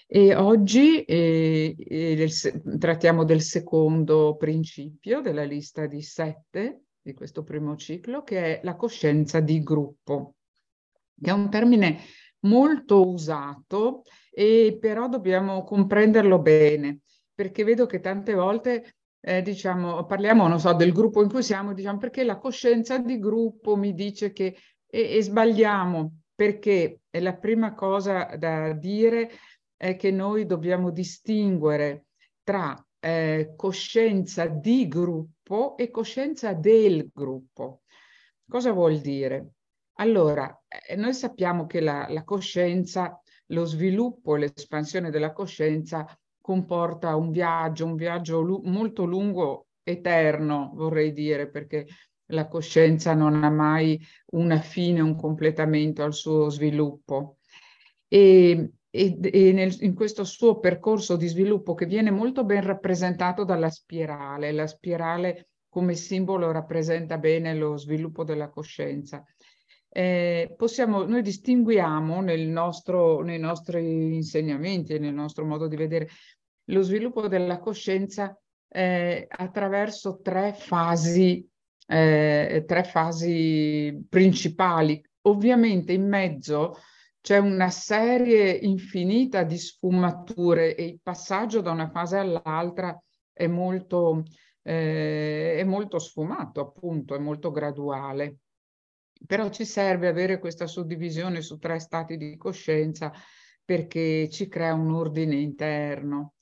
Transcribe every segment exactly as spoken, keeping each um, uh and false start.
E oggi eh, eh, del se- trattiamo del secondo principio della lista di sette di questo primo ciclo, che è la coscienza di gruppo, che è un termine molto usato e però dobbiamo comprenderlo bene, perché vedo che tante volte eh, diciamo, parliamo, non so, del gruppo in cui siamo, diciamo, perché la coscienza di gruppo mi dice che... E, e sbagliamo, perché è la prima cosa da dire è che noi dobbiamo distinguere tra eh, coscienza di gruppo e coscienza del gruppo. Cosa vuol dire? Allora, eh, noi sappiamo che la, la coscienza, lo sviluppo e l'espansione della coscienza comporta un viaggio, un viaggio lu- molto lungo, eterno, vorrei dire, perché la coscienza non ha mai una fine, un completamento al suo sviluppo. E, e, e nel, in questo suo percorso di sviluppo, che viene molto ben rappresentato dalla spirale, la spirale come simbolo rappresenta bene lo sviluppo della coscienza. Eh, possiamo, noi distinguiamo nel nostro, nei nostri insegnamenti e nel nostro modo di vedere lo sviluppo della coscienza eh, attraverso tre fasi, eh, tre fasi principali. Ovviamente in mezzo c'è una serie infinita di sfumature e il passaggio da una fase all'altra è molto, eh, è molto sfumato, appunto, è molto graduale. Però ci serve avere questa suddivisione su tre stati di coscienza perché ci crea un ordine interno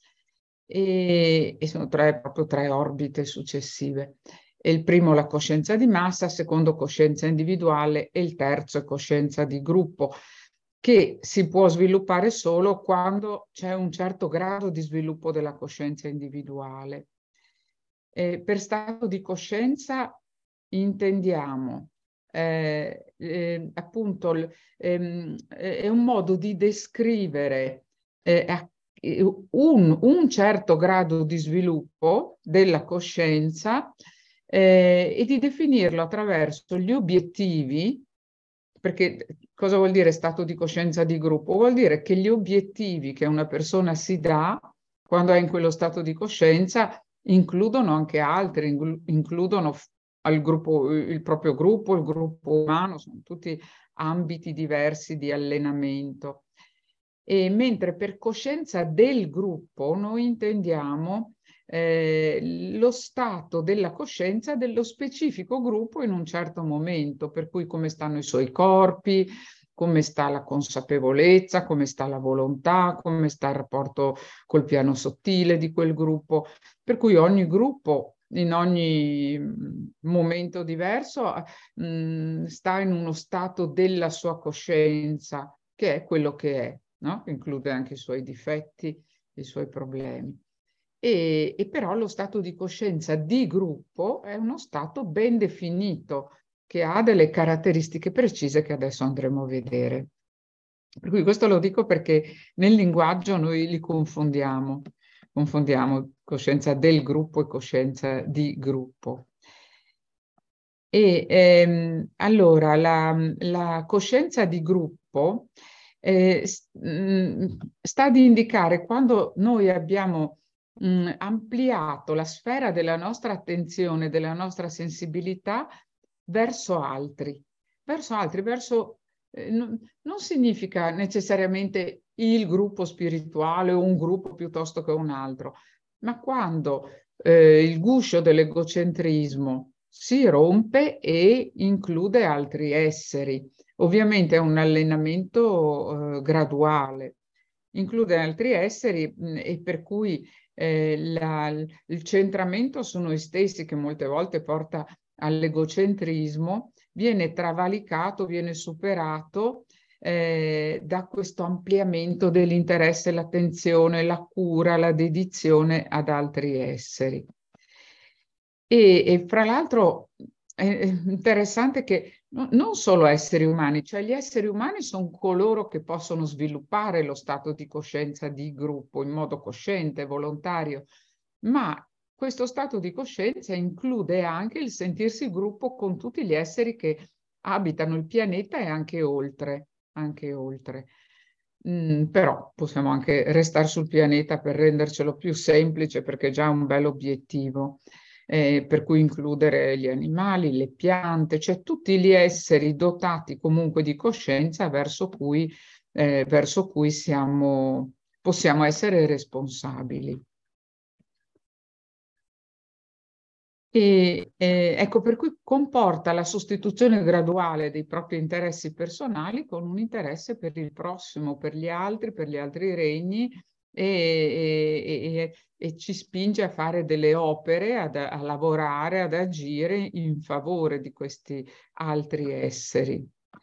e, e sono tre, proprio tre orbite successive. E il primo la coscienza di massa, il secondo coscienza individuale e il terzo è coscienza di gruppo, che si può sviluppare solo quando c'è un certo grado di sviluppo della coscienza individuale. E per stato di coscienza intendiamo eh, eh, appunto ehm, è un modo di descrivere eh, un, un certo grado di sviluppo della coscienza eh, e di definirlo attraverso gli obiettivi, perché cosa vuol dire stato di coscienza di gruppo? Vuol dire che gli obiettivi che una persona si dà quando è in quello stato di coscienza includono anche altri, includono al gruppo, il proprio gruppo, il gruppo umano, sono tutti ambiti diversi di allenamento. E mentre per coscienza del gruppo noi intendiamo eh, lo stato della coscienza dello specifico gruppo in un certo momento, per cui come stanno i suoi corpi, come sta la consapevolezza, come sta la volontà, come sta il rapporto col piano sottile di quel gruppo, per cui ogni gruppo in ogni momento diverso mh, sta in uno stato della sua coscienza, che è quello che è, no? Che include anche i suoi difetti, i suoi problemi. E, e però lo stato di coscienza di gruppo è uno stato ben definito, che ha delle caratteristiche precise che adesso andremo a vedere. Per cui questo lo dico perché nel linguaggio noi li confondiamo, confondiamo coscienza del gruppo e coscienza di gruppo. E ehm, allora la, la coscienza di gruppo eh, sta ad indicare quando noi abbiamo mh, ampliato la sfera della nostra attenzione, della nostra sensibilità verso altri, verso altri, verso eh, non, non significa necessariamente il gruppo spirituale o un gruppo piuttosto che un altro, ma quando eh, il guscio dell'egocentrismo si rompe e include altri esseri. Ovviamente è un allenamento eh, graduale, include altri esseri mh, e per cui eh, la, il centramento su noi stessi, che molte volte porta all'egocentrismo, viene travalicato, viene superato eh, da questo ampliamento dell'interesse, l'attenzione, la cura, la dedizione ad altri esseri. E, e fra l'altro è interessante che no, non solo esseri umani, cioè gli esseri umani sono coloro che possono sviluppare lo stato di coscienza di gruppo in modo cosciente, volontario, ma questo stato di coscienza include anche il sentirsi gruppo con tutti gli esseri che abitano il pianeta e anche oltre, anche oltre. Mm, però possiamo anche restare sul pianeta per rendercelo più semplice, perché è già un bel obiettivo, eh, per cui includere gli animali, le piante, cioè tutti gli esseri dotati comunque di coscienza verso cui, eh, verso cui siamo, possiamo essere responsabili. E eh, ecco, per cui comporta la sostituzione graduale dei propri interessi personali con un interesse per il prossimo, per gli altri, per gli altri regni, e, e- e- e ci spinge a fare delle opere, ad- a lavorare, ad agire in favore di questi altri esseri.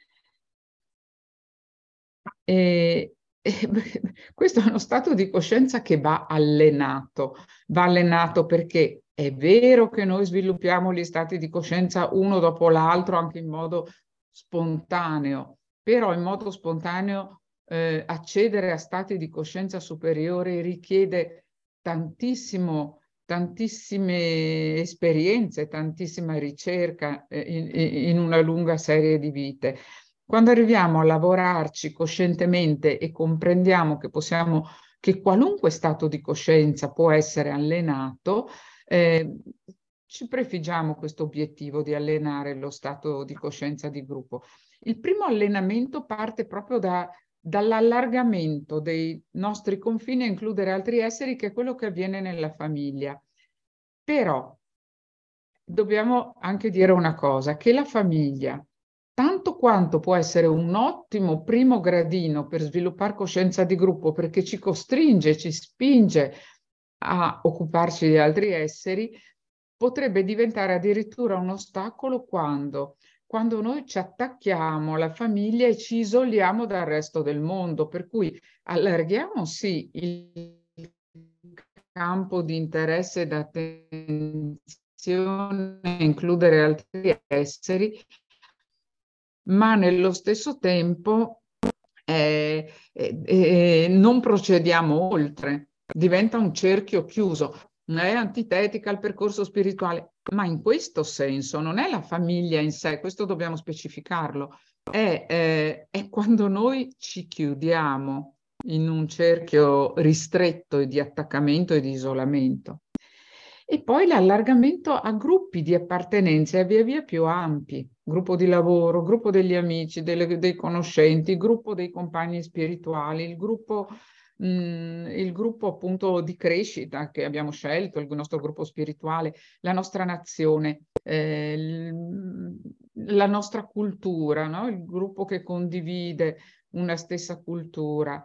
E, e, questo è uno stato di coscienza che va allenato. Va allenato perché è vero che noi sviluppiamo gli stati di coscienza uno dopo l'altro, anche in modo spontaneo, però in modo spontaneo eh, accedere a stati di coscienza superiore richiede tantissimo, tantissime esperienze, tantissima ricerca eh, in, in una lunga serie di vite. Quando arriviamo a lavorarci coscientemente e comprendiamo che possiamo, che qualunque stato di coscienza può essere allenato, eh, ci prefiggiamo questo obiettivo di allenare lo stato di coscienza di gruppo. Il primo allenamento parte proprio da, dall'allargamento dei nostri confini a includere altri esseri, che è quello che avviene nella famiglia. Però dobbiamo anche dire una cosa, che la famiglia, tanto quanto può essere un ottimo primo gradino per sviluppare coscienza di gruppo, perché ci costringe, ci spinge a occuparci di altri esseri, potrebbe diventare addirittura un ostacolo quando, quando noi ci attacchiamo alla famiglia e ci isoliamo dal resto del mondo, per cui allarghiamo sì il campo di interesse ed attenzione, includere altri esseri, ma nello stesso tempo eh, eh, eh, non procediamo oltre, diventa un cerchio chiuso, è antitetica al percorso spirituale, ma in questo senso non è la famiglia in sé, questo dobbiamo specificarlo, è, eh, è quando noi ci chiudiamo in un cerchio ristretto e di attaccamento e di isolamento. E poi l'allargamento a gruppi di appartenenza via via più ampi, gruppo di lavoro, gruppo degli amici, delle, dei conoscenti, gruppo dei compagni spirituali, il gruppo, mh, il gruppo appunto di crescita che abbiamo scelto, il nostro gruppo spirituale, la nostra nazione, eh, il, la nostra cultura, no? Il gruppo che condivide una stessa cultura.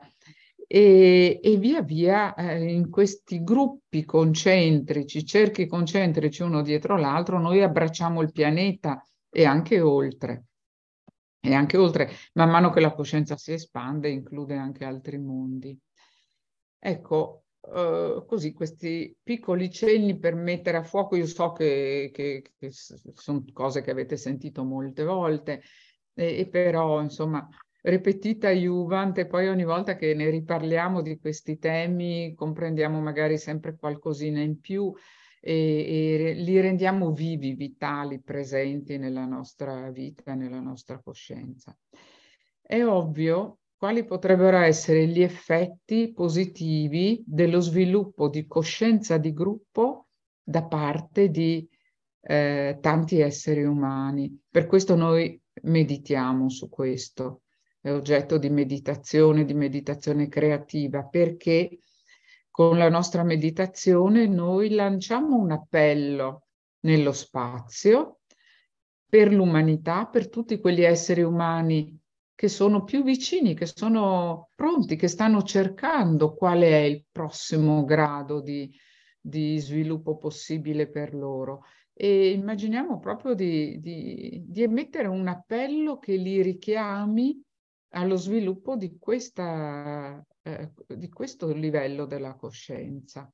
E, e via via eh, in questi gruppi concentrici, cerchi concentrici uno dietro l'altro, noi abbracciamo il pianeta e anche oltre. E anche oltre, man mano che la coscienza si espande, include anche altri mondi. Ecco, eh, così questi piccoli cenni per mettere a fuoco, io so che, che, che sono cose che avete sentito molte volte, e, e però insomma ripetita iuvant, e poi ogni volta che ne riparliamo di questi temi comprendiamo magari sempre qualcosina in più e, e li rendiamo vivi, vitali, presenti nella nostra vita, nella nostra coscienza. È ovvio quali potrebbero essere gli effetti positivi dello sviluppo di coscienza di gruppo da parte di eh, tanti esseri umani. Per questo noi meditiamo su questo, è oggetto di meditazione, di meditazione creativa, perché con la nostra meditazione noi lanciamo un appello nello spazio per l'umanità, per tutti quegli esseri umani che sono più vicini, che sono pronti, che stanno cercando qual è il prossimo grado di, di sviluppo possibile per loro. E immaginiamo proprio di, di, di emettere un appello che li richiami allo sviluppo di, questa, eh, di questo livello della coscienza.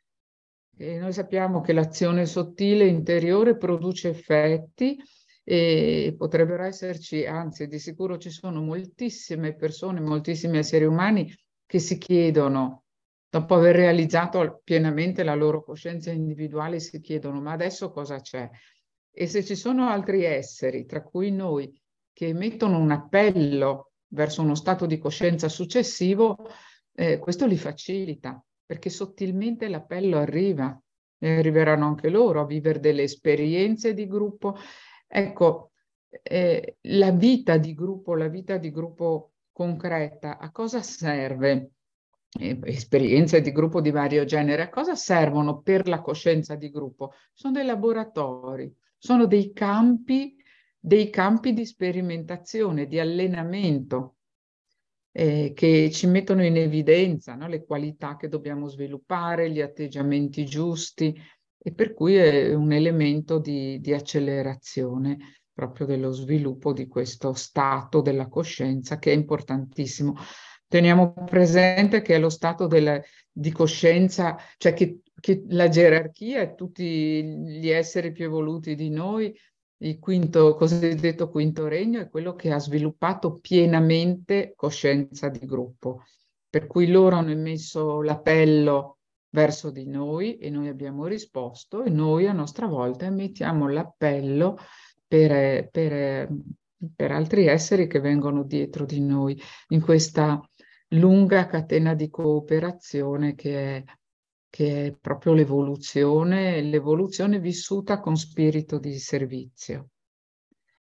E noi sappiamo che l'azione sottile interiore produce effetti e potrebbero esserci, anzi di sicuro ci sono moltissime persone, moltissimi esseri umani che si chiedono, dopo aver realizzato pienamente la loro coscienza individuale, si chiedono ma adesso cosa c'è? E se ci sono altri esseri, tra cui noi, che emettono un appello verso uno stato di coscienza successivo, eh, questo li facilita, perché sottilmente l'appello arriva, e arriveranno anche loro a vivere delle esperienze di gruppo. Ecco, eh, la vita di gruppo, la vita di gruppo concreta, a cosa serve? Eh, esperienze di gruppo di vario genere, a cosa servono per la coscienza di gruppo? Sono dei laboratori, sono dei campi, dei campi di sperimentazione, di allenamento, eh, che ci mettono in evidenza, no? Le qualità che dobbiamo sviluppare, gli atteggiamenti giusti, e per cui è un elemento di, di accelerazione proprio dello sviluppo di questo stato della coscienza, che è importantissimo. Teniamo presente che è lo stato della, di coscienza, cioè che, che la gerarchia e tutti gli esseri più evoluti di noi, il quinto, cosiddetto quinto regno, è quello che ha sviluppato pienamente coscienza di gruppo. Per cui loro hanno emesso l'appello verso di noi e noi abbiamo risposto, e noi a nostra volta emettiamo l'appello per, per, per altri esseri che vengono dietro di noi in questa lunga catena di cooperazione che è, che è proprio l'evoluzione, l'evoluzione vissuta con spirito di servizio.